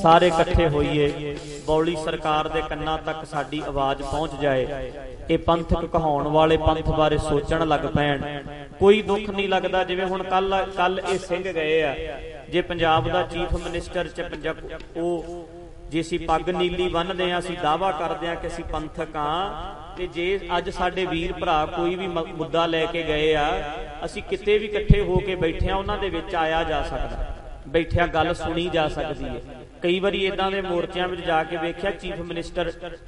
ਸਾਰੇ ਇਕੱਠੇ ਹੋਈਏ, ਬੌਲੀ ਸਰਕਾਰ ਦੇ ਕੰਨਾਂ ਤੱਕ ਸਾਡੀ ਆਵਾਜ਼ ਪਹੁੰਚ ਜਾਏ, ਇਹ ਪੰਥਕ ਕਹਾਉਣ ਵਾਲੇ ਪੰਥ ਬਾਰੇ ਸੋਚਣ ਲੱਗ ਪੈਣ। ਕੋਈ ਦੁੱਖ ਨਹੀਂ ਲੱਗਦਾ। ਜਿਵੇਂ ਹੁਣ ਕੱਲ ਇਹ ਸਿੰਘ ਗਏ ਆ, ਜੇ ਪੰਜਾਬ ਦਾ ਚੀਫ ਮਿਨਿਸਟਰ ਉਹ ਜੇ ਅਸੀਂ ਪੱਗ ਨੀਲੀ ਬੰਨ੍ਹਦੇ ਹਾਂ, ਅਸੀਂ ਦਾਅਵਾ ਕਰਦੇ ਹਾਂ ਕਿ ਅਸੀਂ ਪੰਥਕ ਹਾਂ, ਤੇ ਜੇ ਅੱਜ ਸਾਡੇ ਵੀਰ ਭਰਾ ਕੋਈ ਵੀ ਮੁੱਦਾ ਲੈ ਕੇ ਗਏ ਆ, ਅਸੀਂ ਕਿਤੇ ਵੀ ਇਕੱਠੇ ਹੋ ਕੇ ਬੈਠਿਆਂ ਉਹਨਾਂ ਦੇ ਵਿੱਚ ਆਇਆ ਜਾ ਸਕਦਾ, ਬੈਠਿਆਂ ਗੱਲ ਸੁਣੀ ਜਾ ਸਕਦੀ ਹੈ। ਕਈ ਵਾਰੀ ਇਦਾਂ ਦੇ ਮੋਰਚਿਆਂ ਵਿੱਚ ਜਾ ਕੇ ਵੇਖਿਆ, ਚੀਫ ਮਿਨਿਸਟਰ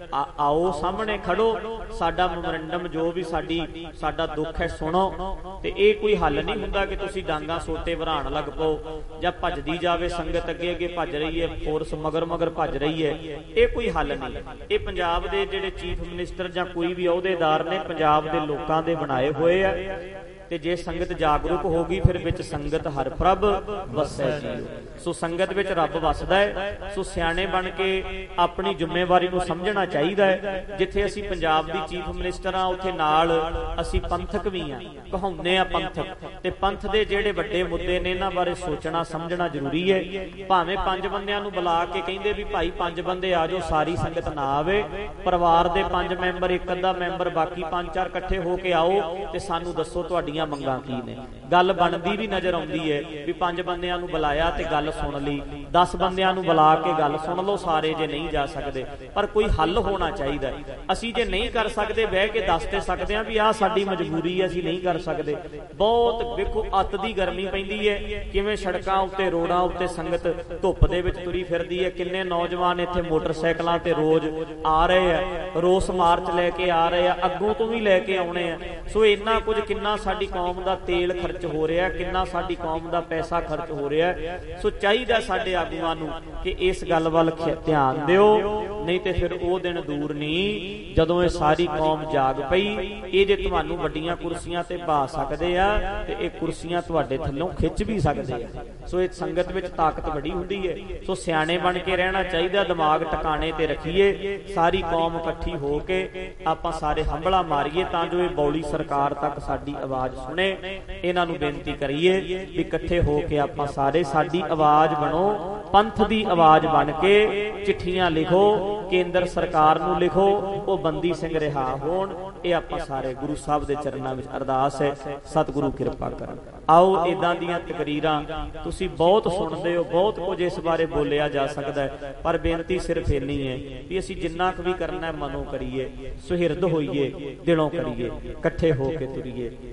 ਆਓ ਸਾਹਮਣੇ ਖੜੋ, ਸਾਡਾ ਮੈਮੋਰੰਡਮ ਜੋ ਵੀ ਸਾਡਾ ਦੁੱਖ ਹੈ ਸੁਣੋ। ਤੇ ਇਹ ਕੋਈ ਹੱਲ ਨਹੀਂ ਹੁੰਦਾ ਕਿ ਤੁਸੀਂ ਡਾਂਗਾ ਸੋਟੇ ਵਰਾਣ ਲੱਗ ਪਓ ਜਾਂ ਭੱਜਦੀ ਜਾਵੇ ਸੰਗਤ, ਅੱਗੇ ਅੱਗੇ ਭੱਜ ਰਹੀ ਹੈ, ਫੋਰਸ ਮਗਰ ਮਗਰ ਭੱਜ ਰਹੀ ਹੈ। ਇਹ ਕੋਈ ਹੱਲ ਨਹੀਂ। ਇਹ ਪੰਜਾਬ ਦੇ ਜਿਹੜੇ ਚੀਫ ਮਿਨਿਸਟਰ ਜਾਂ ਕੋਈ ਵੀ ਅਹੁਦੇਦਾਰ ਨੇ, ਪੰਜਾਬ ਦੇ ਲੋਕਾਂ ਦੇ ਬਣਾਏ ਹੋਏ ਆ, ਤੇ ਜੇ ਸੰਗਤ ਜਾਗਰੂਕ ਹੋ ਗਈ, ਫਿਰ ਵਿੱਚ ਸੰਗਤ ਹਰ ਪ੍ਰਭ ਵਸੈ ਜੀਉ। ਸੋ ਸੰਗਤ ਵਿੱਚ ਰੱਬ ਵਸਦਾ ਹੈ। ਸੋ ਸਿਆਣੇ ਬਣ ਕੇ ਆਪਣੀ ਜ਼ਿੰਮੇਵਾਰੀ ਨੂੰ ਸਮਝਣਾ ਚਾਹੀਦਾ ਹੈ। ਜਿੱਥੇ ਅਸੀਂ ਪੰਜਾਬ ਦੀ ਚੀਫ ਮਿਨਿਸਟਰ ਹਾਂ, ਉੱਥੇ ਨਾਲ ਅਸੀਂ ਪੰਥਕ ਵੀ ਹਾਂ, ਕਹਾਉਂਦੇ ਹਾਂ ਪੰਥਕ, ਤੇ ਪੰਥ ਦੇ ਜਿਹੜੇ ਵੱਡੇ ਮੁੱਦੇ ਨੇ ਇਹਨਾਂ ਬਾਰੇ ਸੋਚਣਾ ਸਮਝਣਾ ਜ਼ਰੂਰੀ ਹੈ। ਭਾਵੇਂ 5 ਬੰਦਿਆਂ ਨੂੰ ਬੁਲਾ ਕੇ ਕਹਿੰਦੇ ਵੀ ਭਾਈ 5 ਬੰਦੇ ਆ ਜਾਓ, ਸਾਰੀ ਸੰਗਤ ਨਾ ਆਵੇ, ਪਰਿਵਾਰ ਦੇ 5 ਮੈਂਬਰ, ਇੱਕ ਅੱਧਾ ਮੈਂਬਰ, ਬਾਕੀ 5-4 ਇਕੱਠੇ ਹੋ ਕੇ ਆਓ ਤੇ ਸਾਨੂੰ ਦੱਸੋ ਤੁਹਾਡੀ ਮੰਗਾਂ ਕੀ ਨੇ। ਗੱਲ ਬਣਦੀ ਵੀ ਨਜ਼ਰ ਆਉਂਦੀ ਹੈ ਵੀ 5 ਬੰਦਿਆਂ ਨੂੰ ਬੁਲਾਇਆ ਤੇ ਗੱਲ ਸੁਣ ਲਈ, 10 ਬੰਦਿਆਂ ਨੂੰ ਬੁਲਾ ਕੇ ਗੱਲ ਸੁਣ ਲਓ ਸਾਰੇ, ਜੇ ਨਹੀਂ ਜਾ ਸਕਦੇ। ਪਰ ਕੋਈ ਹੱਲ ਹੋਣਾ ਚਾਹੀਦਾ। ਅਸੀਂ ਜੇ ਨਹੀਂ ਕਰ ਸਕਦੇ, ਬਹਿ ਕੇ ਦੱਸ ਤੇ ਸਕਦੇ ਹਾਂ ਵੀ ਆਹ ਸਾਡੀ ਮਜਬੂਰੀ ਹੈ, ਅਸੀਂ ਨਹੀਂ ਕਰ ਸਕਦੇ। ਬਹੁਤ ਵੇਖੋ ਅੱਤ ਦੀ ਗਰਮੀ ਪੈਂਦੀ ਹੈ, ਕਿਵੇਂ ਸੜਕਾਂ ਉੱਤੇ ਰੋਡਾਂ ਉੱਤੇ ਸੰਗਤ ਧੁੱਪ ਦੇ ਵਿੱਚ ਤੁਰੀ ਫਿਰਦੀ ਹੈ। ਕਿੰਨੇ ਨੌਜਵਾਨ ਇੱਥੇ ਮੋਟਰਸਾਈਕਲਾਂ ਤੇ ਰੋਜ਼ ਆ ਰਹੇ ਆ, ਰੋਸ ਮਾਰਚ ਲੈ ਕੇ ਆ ਰਹੇ ਆ, ਅੱਗੋਂ ਤੋਂ ਵੀ ਲੈ ਕੇ ਆਉਣੇ ਆ। ਸੋ ਇੰਨਾ ਕੁਝ, ਕਿੰਨਾ ਸਾਡੀ ਕੌਮ ਦਾ ਤੇਲ ਖਰਚ ਹੋ ਰਿਹਾ, ਕਿੰਨਾ ਸਾਡੀ ਕੌਮ ਦਾ ਪੈਸਾ ਖਰਚ ਹੋ ਰਿਹਾ। ਸੋ ਚਾਹੀਦਾ ਸਾਡੇ ਆਗੂਆਂ ਨੂੰ ਕਿ ਇਸ ਗੱਲ ਵੱਲ ਧਿਆਨ ਦਿਓ, ਨਹੀਂ ਤੇ ਫਿਰ ਉਹ ਦਿਨ ਦੂਰ ਨਹੀਂ ਜਦੋਂ ਇਹ ਸਾਰੀ ਕੌਮ ਜਾਗ ਪਈ। ਇਹ ਜੇ ਤੁਹਾਨੂੰ ਵੱਡੀਆਂ ਕੁਰਸੀਆਂ ਤੇ ਬਾ ਸਕਦੇ ਆ, ਤੇ ਇਹ ਕੁਰਸੀਆਂ ਤੁਹਾਡੇ ਥੱਲੋਂ ਖਿੱਚ ਵੀ ਸਕਦੇ ਆ। ਸੋ ਇਹ ਸੰਗਤ ਵਿੱਚ ਤਾਕਤ ਬੜੀ ਹੁੰਦੀ ਹੈ। ਸੋ ਸਿਆਣੇ ਬਣ ਕੇ ਰਹਿਣਾ ਚਾਹੀਦਾ, ਦਿਮਾਗ ਟਿਕਾਣੇ ਤੇ ਰੱਖੀਏ, ਸਾਰੀ ਕੌਮ ਇਕੱਠੀ ਹੋ ਕੇ ਆਪਾਂ ਸਾਰੇ ਹੰਭਲਾ ਮਾਰੀਏ, ਤਾਂ ਜੋ ਇਹ ਬੌਲੀ ਸਰਕਾਰ ਤੱਕ ਸਾਡੀ ਆਵਾਜ਼ ਸੁਣੇ। ਇਹਨਾਂ ਨੂੰ ਬੇਨਤੀ ਕਰੀਏ ਵੀ ਇਕੱਠੇ ਹੋ ਕੇ ਆਪਾਂ ਸਾਰੇ ਸਾਡੀ ਆਵਾਜ਼ ਬਣੋ, ਪੰਥ ਦੀ ਆਵਾਜ਼ ਬਣ ਕੇ ਚਿੱਠੀਆਂ ਲਿਖੋ, ਕੇਂਦਰ ਸਰਕਾਰ ਨੂੰ ਲਿਖੋ, ਉਹ ਬੰਦੀ ਸਿੰਘ ਰਿਹਾ ਹੋਣ। ਇਹ ਆਪਾਂ ਸਾਰੇ ਗੁਰੂ ਸਾਹਿਬ ਦੇ ਚਰਨਾਂ ਵਿੱਚ ਅਰਦਾਸ ਹੈ, ਸਤਿਗੁਰੂ ਕਿਰਪਾ ਕਰਨ। ਆਓ ਇਦਾਂ ਦੀਆਂ ਤਕਰੀਰਾਂ ਤੁਸੀਂ ਬਹੁਤ ਸੁਣਦੇ ਹੋ, ਬਹੁਤ ਕੁਝ ਇਸ ਬਾਰੇ ਬੋਲਿਆ ਜਾ ਸਕਦਾ ਹੈ, ਪਰ ਬੇਨਤੀ ਸਿਰਫ ਇੰਨੀ ਹੈ ਵੀ ਅਸੀਂ ਜਿੰਨਾ ਕੁ ਵੀ ਕਰਨਾ ਮਨੋਂ ਕਰੀਏ, ਸੁਹਿਰਦ ਹੋਈਏ, ਦਿਲੋਂ ਕਰੀਏ, ਇਕੱਠੇ ਹੋ ਕੇ ਤੁਰੀਏ।